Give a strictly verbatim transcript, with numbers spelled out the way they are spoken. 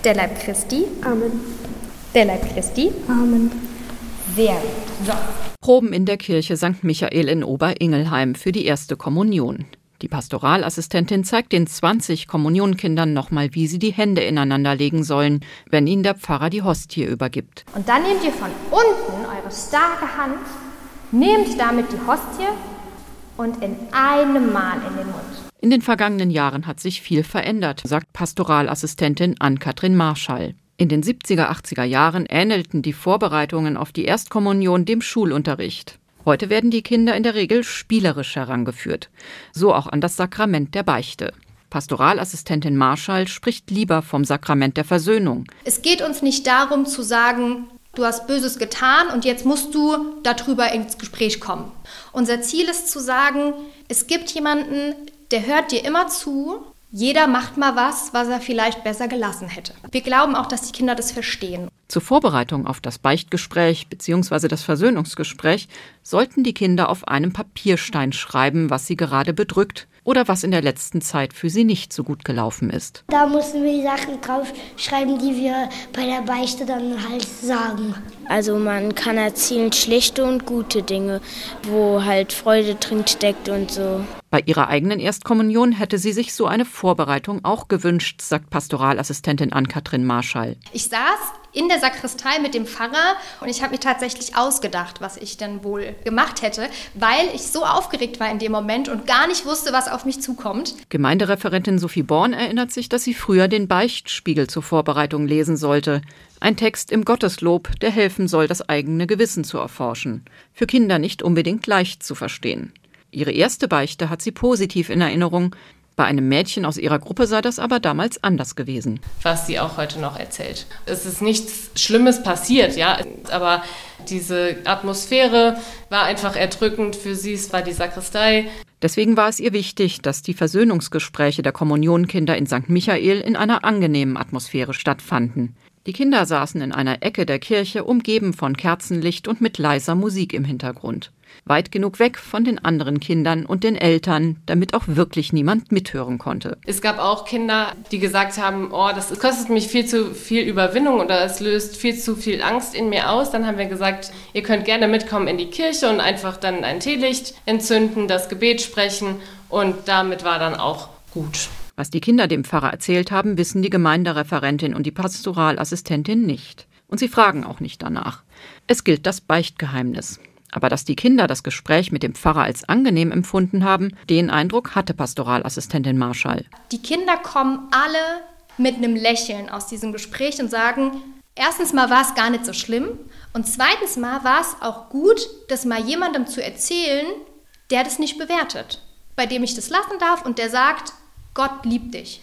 Der Leib Christi. Amen. Der Leib Christi. Amen. Sehr gut. So. Proben in der Kirche Sankt Michael in Oberingelheim für die erste Kommunion. Die Pastoralassistentin zeigt den zwanzig Kommunionkindern nochmal, wie sie die Hände ineinander legen sollen, wenn ihnen der Pfarrer die Hostie übergibt. Und dann nehmt ihr von unten eure starke Hand, nehmt damit die Hostie und in einem Mal in den Mund. In den vergangenen Jahren hat sich viel verändert, sagt Pastoralassistentin Ann-Kathrin Marschall. In den siebziger, achtziger Jahren ähnelten die Vorbereitungen auf die Erstkommunion dem Schulunterricht. Heute werden die Kinder in der Regel spielerisch herangeführt. So auch an das Sakrament der Beichte. Pastoralassistentin Marschall spricht lieber vom Sakrament der Versöhnung. Es geht uns nicht darum zu sagen, du hast Böses getan und jetzt musst du darüber ins Gespräch kommen. Unser Ziel ist zu sagen, es gibt jemanden, der hört dir immer zu. Jeder macht mal was, was er vielleicht besser gelassen hätte. Wir glauben auch, dass die Kinder das verstehen. Zur Vorbereitung auf das Beichtgespräch bzw. das Versöhnungsgespräch sollten die Kinder auf einem Papierstein schreiben, was sie gerade bedrückt oder was in der letzten Zeit für sie nicht so gut gelaufen ist. Da mussten wir die Sachen draufschreiben, die wir bei der Beichte dann halt sagen. Also man kann erzählen schlechte und gute Dinge, wo halt Freude drin steckt und so. Bei ihrer eigenen Erstkommunion hätte sie sich so eine Vorbereitung auch gewünscht, sagt Pastoralassistentin Ann-Kathrin Marschall. Ich saß in der Sakristei mit dem Pfarrer und ich habe mir tatsächlich ausgedacht, was ich dann wohl gemacht hätte, weil ich so aufgeregt war in dem Moment und gar nicht wusste, was auf mich zukommt. Gemeindereferentin Sophie Born erinnert sich, dass sie früher den Beichtspiegel zur Vorbereitung lesen sollte. Ein Text im Gotteslob, der helfen soll, das eigene Gewissen zu erforschen. Für Kinder nicht unbedingt leicht zu verstehen. Ihre erste Beichte hat sie positiv in Erinnerung. Bei einem Mädchen aus ihrer Gruppe sei das aber damals anders gewesen. Was sie auch heute noch erzählt. Es ist nichts Schlimmes passiert, ja, aber diese Atmosphäre war einfach erdrückend für sie. Es war die Sakristei. Deswegen war es ihr wichtig, dass die Versöhnungsgespräche der Kommunionkinder in Sankt Michael in einer angenehmen Atmosphäre stattfanden. Die Kinder saßen in einer Ecke der Kirche, umgeben von Kerzenlicht und mit leiser Musik im Hintergrund. Weit genug weg von den anderen Kindern und den Eltern, damit auch wirklich niemand mithören konnte. Es gab auch Kinder, die gesagt haben, oh, das kostet mich viel zu viel Überwindung oder es löst viel zu viel Angst in mir aus. Dann haben wir gesagt, ihr könnt gerne mitkommen in die Kirche und einfach dann ein Teelicht entzünden, das Gebet sprechen und damit war dann auch gut. Was die Kinder dem Pfarrer erzählt haben, wissen die Gemeindereferentin und die Pastoralassistentin nicht. Und sie fragen auch nicht danach. Es gilt das Beichtgeheimnis. Aber dass die Kinder das Gespräch mit dem Pfarrer als angenehm empfunden haben, den Eindruck hatte Pastoralassistentin Marschall. Die Kinder kommen alle mit einem Lächeln aus diesem Gespräch und sagen, erstens mal war es gar nicht so schlimm und zweitens mal war es auch gut, das mal jemandem zu erzählen, der das nicht bewertet, bei dem ich das lassen darf und der sagt, Gott liebt dich.